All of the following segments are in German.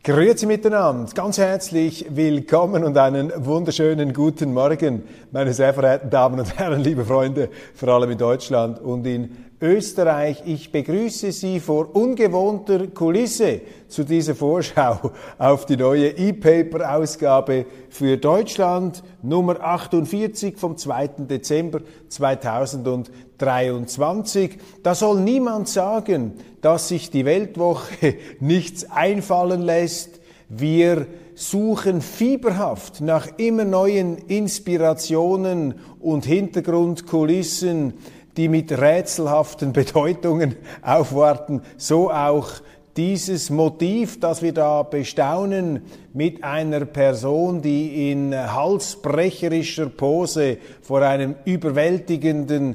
Grüezi miteinander, ganz herzlich willkommen und einen wunderschönen guten Morgen, meine sehr verehrten Damen und Herren, liebe Freunde, vor allem in Deutschland und in Österreich. Ich begrüße Sie vor ungewohnter Kulisse zu dieser Vorschau auf die neue E-Paper-Ausgabe für Deutschland, Nummer 48 vom 2. Dezember 2023. Da soll niemand sagen, dass sich die Weltwoche nichts einfallen lässt. Wir suchen fieberhaft nach immer neuen Inspirationen und Hintergrundkulissen, die mit rätselhaften Bedeutungen aufwarten. So auch dieses Motiv, das wir da bestaunen, mit einer Person, die in halsbrecherischer Pose vor einem überwältigenden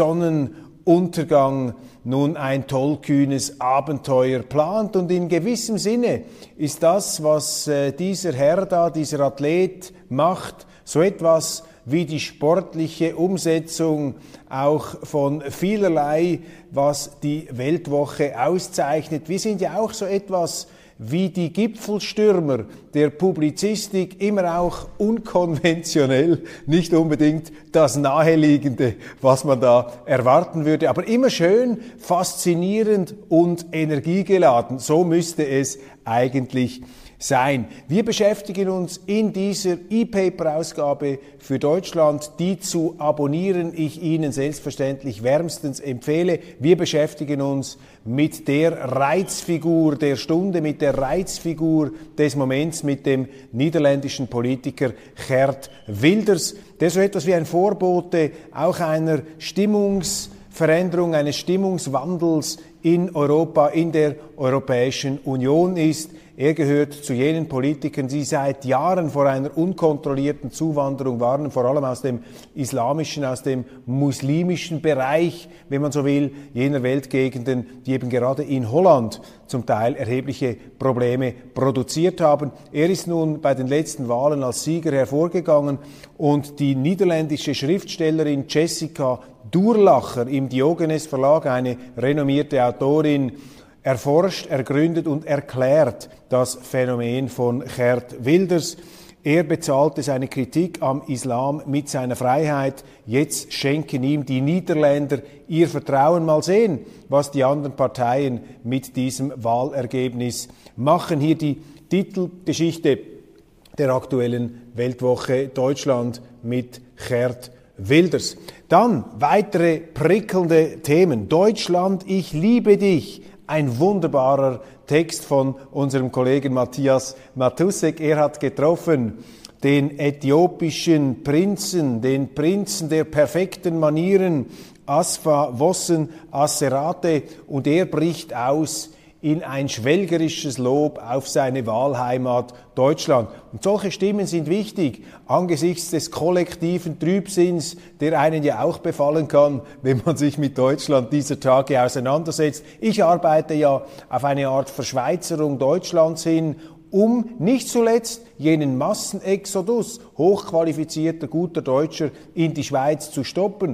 Sonnenuntergang nun ein tollkühnes Abenteuer plant. Und in gewissem Sinne ist das, was dieser Herr da, dieser Athlet macht, so etwas wie die sportliche Umsetzung auch von vielerlei, was die Weltwoche auszeichnet. Wir sind ja auch so etwas wie die Gipfelstürmer der Publizistik, immer auch unkonventionell, nicht unbedingt das Naheliegende, was man da erwarten würde, aber immer schön, faszinierend und energiegeladen. So müsste es eigentlich sein. Wir beschäftigen uns in dieser E-Paper-Ausgabe für Deutschland, die zu abonnieren ich Ihnen selbstverständlich wärmstens empfehle. Wir beschäftigen uns mit der Reizfigur der Stunde, mit der Reizfigur des Moments, mit dem niederländischen Politiker Geert Wilders, der so etwas wie ein Vorbote auch einer Stimmungsveränderung, eines Stimmungswandels in Europa, in der Europäischen Union ist. Er gehört zu jenen Politikern, die seit Jahren vor einer unkontrollierten Zuwanderung warnen, vor allem aus dem islamischen, aus dem muslimischen Bereich, wenn man so will, jener Weltgegenden, die eben gerade in Holland zum Teil erhebliche Probleme produziert haben. Er ist nun bei den letzten Wahlen als Sieger hervorgegangen und die niederländische Schriftstellerin Jessica Durlacher im Diogenes Verlag, eine renommierte Autorin, erforscht, ergründet und erklärt das Phänomen von Geert Wilders. Er bezahlte seine Kritik am Islam mit seiner Freiheit. Jetzt schenken ihm die Niederländer ihr Vertrauen. Mal sehen, was die anderen Parteien mit diesem Wahlergebnis machen. Hier die Titelgeschichte der aktuellen Weltwoche Deutschland mit Geert Wilders. Dann weitere prickelnde Themen. Deutschland, ich liebe dich. Ein wunderbarer Text von unserem Kollegen Matthias Matussek. Er hat getroffen den äthiopischen Prinzen, den Prinzen der perfekten Manieren, Asfa Wossen Asserate, und er bricht aus in ein schwelgerisches Lob auf seine Wahlheimat Deutschland. Und solche Stimmen sind wichtig angesichts des kollektiven Trübsinns, der einen ja auch befallen kann, wenn man sich mit Deutschland dieser Tage auseinandersetzt. Ich arbeite ja auf eine Art Verschweizerung Deutschlands hin, um nicht zuletzt jenen Massenexodus hochqualifizierter, guter Deutscher in die Schweiz zu stoppen.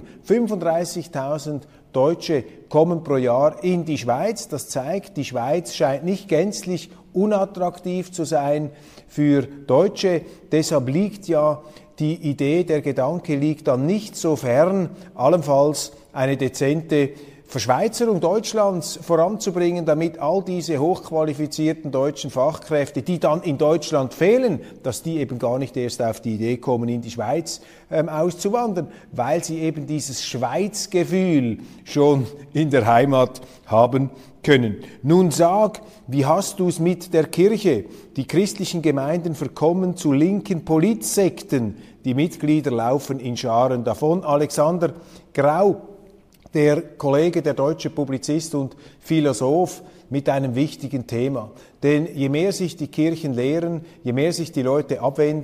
35.000 Deutsche kommen pro Jahr in die Schweiz. Das zeigt, die Schweiz scheint nicht gänzlich unattraktiv zu sein für Deutsche. Deshalb liegt ja die Idee, der Gedanke liegt dann nicht so fern, allenfalls eine dezente Verschweizerung Deutschlands voranzubringen, damit all diese hochqualifizierten deutschen Fachkräfte, die dann in Deutschland fehlen, dass die eben gar nicht erst auf die Idee kommen, in die Schweiz auszuwandern, weil sie eben dieses Schweizgefühl schon in der Heimat haben können. Nun sag, wie hast du es mit der Kirche? Die christlichen Gemeinden verkommen zu linken Politsekten, die Mitglieder laufen in Scharen davon. Alexander Grau, der Kollege, der deutsche Publizist und Philosoph, mit einem wichtigen Thema. Denn je mehr sich die Kirchen lehren, je mehr sich die Leute abwenden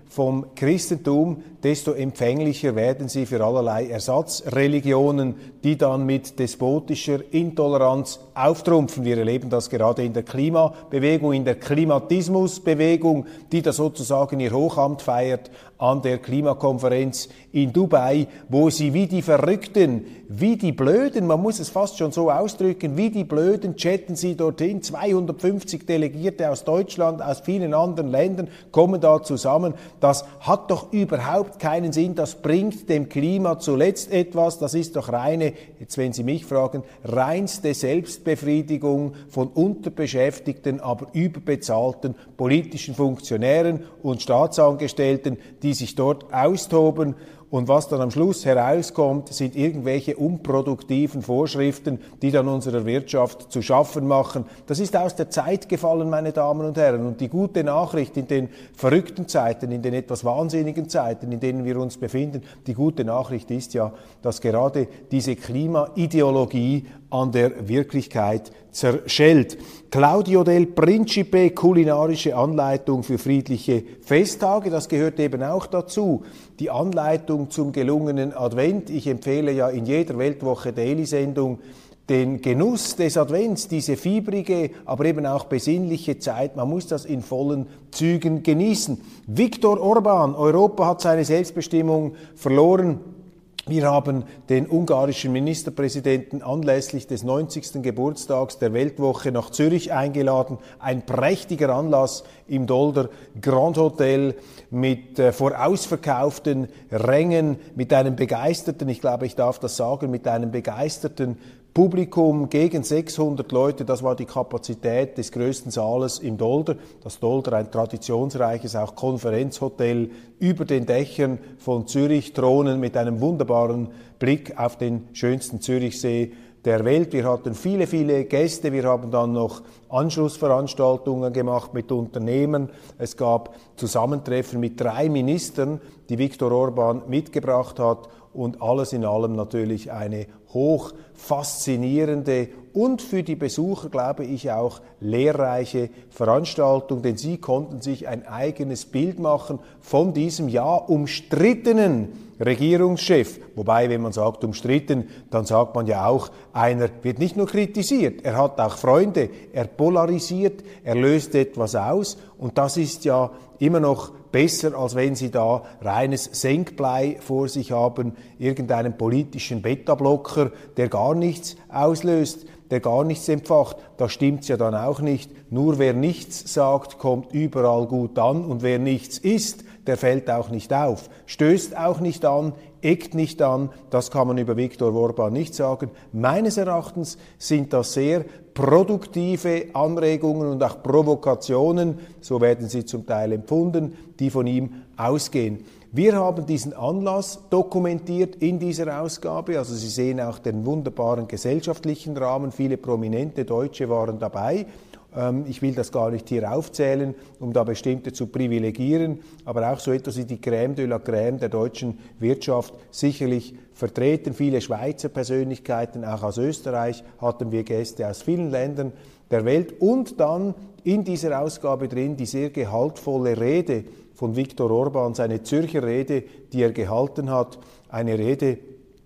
vom Christentum, desto empfänglicher werden sie für allerlei Ersatzreligionen, die dann mit despotischer Intoleranz auftrumpfen. Wir erleben das gerade in der Klimabewegung, in der Klimatismusbewegung, die da sozusagen ihr Hochamt feiert an der Klimakonferenz in Dubai, wo sie wie die Verrückten, wie die Blöden, man muss es fast schon so ausdrücken, wie die Blöden chatten sie dorthin. 250 Delegierte aus Deutschland, aus vielen anderen Ländern kommen da zusammen. Das hat doch überhaupt keinen Sinn, das bringt dem Klima zuletzt etwas, das ist doch reine, jetzt wenn Sie mich fragen, reinste Selbstbefriedigung von unterbeschäftigten, aber überbezahlten politischen Funktionären und Staatsangestellten, die sich dort austoben. Und was dann am Schluss herauskommt, sind irgendwelche unproduktiven Vorschriften, die dann unserer Wirtschaft zu schaffen machen. Das ist aus der Zeit gefallen, meine Damen und Herren. Und die gute Nachricht in den verrückten Zeiten, in den etwas wahnsinnigen Zeiten, in denen wir uns befinden, die gute Nachricht ist ja, dass gerade diese Klimaideologie an der Wirklichkeit zerschellt. Claudio del Principe, kulinarische Anleitung für friedliche Festtage, das gehört eben auch dazu. Die Anleitung zum gelungenen Advent. Ich empfehle ja in jeder Weltwoche Daily-Sendung den Genuss des Advents, diese fiebrige, aber eben auch besinnliche Zeit. Man muss das in vollen Zügen genießen. Viktor Orbán, Europa hat seine Selbstbestimmung verloren. Wir haben den ungarischen Ministerpräsidenten anlässlich des 90. Geburtstags der Weltwoche nach Zürich eingeladen. Ein prächtiger Anlass im Dolder Grand Hotel mit vorausverkauften Rängen, mit einem begeisterten, ich glaube, ich darf das sagen, mit einem begeisterten Publikum, gegen 600 Leute, das war die Kapazität des größten Saales im Dolder. Das Dolder, ein traditionsreiches auch Konferenzhotel über den Dächern von Zürich, thronen mit einem wunderbaren Blick auf den schönsten Zürichsee der Welt. Wir hatten viele, viele Gäste. Wir haben dann noch Anschlussveranstaltungen gemacht mit Unternehmen. Es gab Zusammentreffen mit 3 Ministern, die Viktor Orbán mitgebracht hat. Und alles in allem natürlich eine hoch faszinierende und für die Besucher, glaube ich, auch lehrreiche Veranstaltung, denn sie konnten sich ein eigenes Bild machen von diesem ja umstrittenen Regierungschef. Wobei, wenn man sagt umstritten, dann sagt man ja auch, einer wird nicht nur kritisiert, er hat auch Freunde, er polarisiert, er löst etwas aus und das ist ja immer noch besser, als wenn Sie da reines Senkblei vor sich haben, irgendeinen politischen Beta-Blocker, der gar nichts auslöst, der gar nichts empfacht. Da stimmt's ja dann auch nicht. Nur wer nichts sagt, kommt überall gut an und wer nichts ist, der fällt auch nicht auf, stößt auch nicht an, eckt nicht an. Das kann man über Viktor Orbán nicht sagen. Meines Erachtens sind das sehr produktive Anregungen und auch Provokationen, so werden sie zum Teil empfunden, die von ihm ausgehen. Wir haben diesen Anlass dokumentiert in dieser Ausgabe, also Sie sehen auch den wunderbaren gesellschaftlichen Rahmen, viele prominente Deutsche waren dabei. Ich will das gar nicht hier aufzählen, um da bestimmte zu privilegieren, aber auch so etwas wie die Crème de la Crème der deutschen Wirtschaft sicherlich vertreten. Viele Schweizer Persönlichkeiten, auch aus Österreich hatten wir Gäste aus vielen Ländern der Welt und dann in dieser Ausgabe drin die sehr gehaltvolle Rede von Viktor Orbán, seine Zürcher Rede, die er gehalten hat, eine Rede,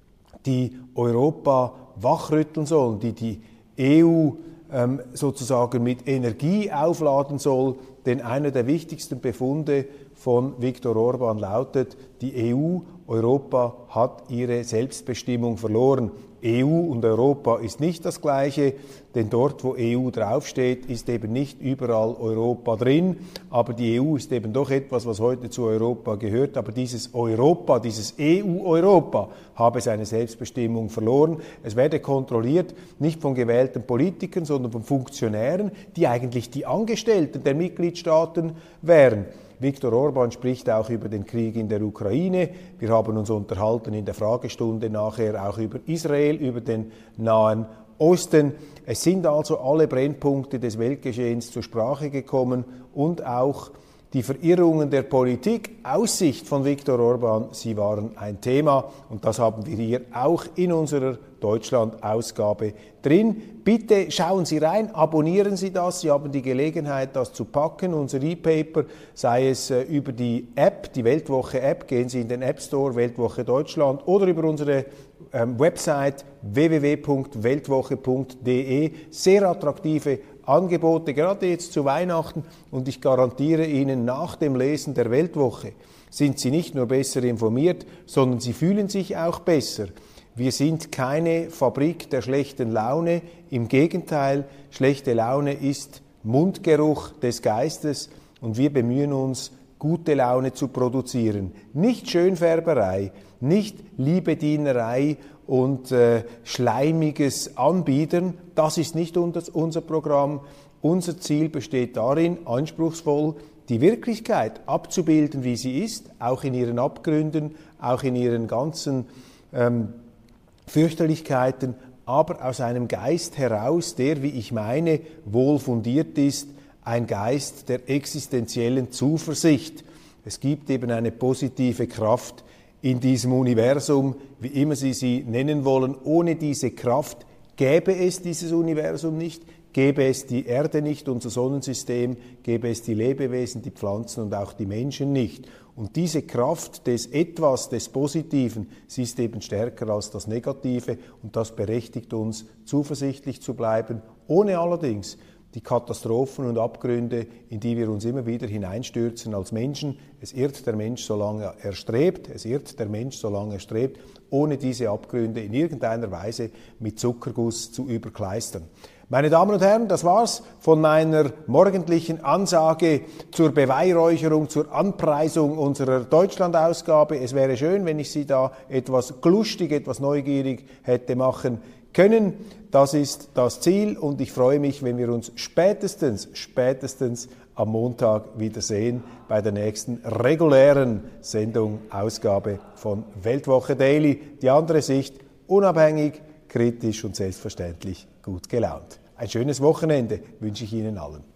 die Europa wachrütteln soll, die die EU sozusagen mit Energie aufladen soll, denn einer der wichtigsten Befunde von Viktor Orbán lautet, die EU, Europa hat ihre Selbstbestimmung verloren. EU und Europa ist nicht das Gleiche, denn dort, wo EU draufsteht, ist eben nicht überall Europa drin, aber die EU ist eben doch etwas, was heute zu Europa gehört, aber dieses Europa, dieses EU-Europa habe seine Selbstbestimmung verloren. Es werde kontrolliert, nicht von gewählten Politikern, sondern von Funktionären, die eigentlich die Angestellten der Mitgliedstaaten wären. Viktor Orbán spricht auch über den Krieg in der Ukraine. Wir haben uns unterhalten in der Fragestunde nachher auch über Israel, über den Nahen Osten. Es sind also alle Brennpunkte des Weltgeschehens zur Sprache gekommen und auch die Verirrungen der Politik aus Sicht von Viktor Orbán, sie waren ein Thema und das haben wir hier auch in unserer Deutschland-Ausgabe drin. Bitte schauen Sie rein, abonnieren Sie das, Sie haben die Gelegenheit, das zu packen, unser E-Paper, sei es über die App, die Weltwoche-App, gehen Sie in den App Store, Weltwoche Deutschland, oder über unsere Website www.weltwoche.de, sehr attraktive Angebote, gerade jetzt zu Weihnachten, und ich garantiere Ihnen, nach dem Lesen der Weltwoche sind Sie nicht nur besser informiert, sondern Sie fühlen sich auch besser. Wir sind keine Fabrik der schlechten Laune, im Gegenteil, schlechte Laune ist Mundgeruch des Geistes und wir bemühen uns, gute Laune zu produzieren. Nicht Schönfärberei, nicht Liebedienerei und schleimiges Anbiedern, das ist nicht unser Programm. Unser Ziel besteht darin, anspruchsvoll die Wirklichkeit abzubilden, wie sie ist, auch in ihren Abgründen, auch in ihren ganzen Fürchterlichkeiten, aber aus einem Geist heraus, der, wie ich meine, wohl fundiert ist, ein Geist der existenziellen Zuversicht. Es gibt eben eine positive Kraft in diesem Universum, wie immer Sie sie nennen wollen. Ohne diese Kraft gäbe es dieses Universum nicht, gäbe es die Erde nicht, unser Sonnensystem, gäbe es die Lebewesen, die Pflanzen und auch die Menschen nicht. Und diese Kraft des Etwas, des Positiven, sie ist eben stärker als das Negative und das berechtigt uns, zuversichtlich zu bleiben, ohne allerdings die Katastrophen und Abgründe, in die wir uns immer wieder hineinstürzen als Menschen. Es irrt der Mensch, solange er strebt, ohne diese Abgründe in irgendeiner Weise mit Zuckerguss zu überkleistern. Meine Damen und Herren, das war's von meiner morgendlichen Ansage zur Beweihräucherung, zur Anpreisung unserer Deutschland-Ausgabe. Es wäre schön, wenn ich Sie da etwas glustig, etwas neugierig hätte machen können. Das ist das Ziel und ich freue mich, wenn wir uns spätestens am Montag wiedersehen bei der nächsten regulären Sendung, Ausgabe von Weltwoche Daily. Die andere Sicht, unabhängig, kritisch und selbstverständlich gut gelaunt. Ein schönes Wochenende wünsche ich Ihnen allen.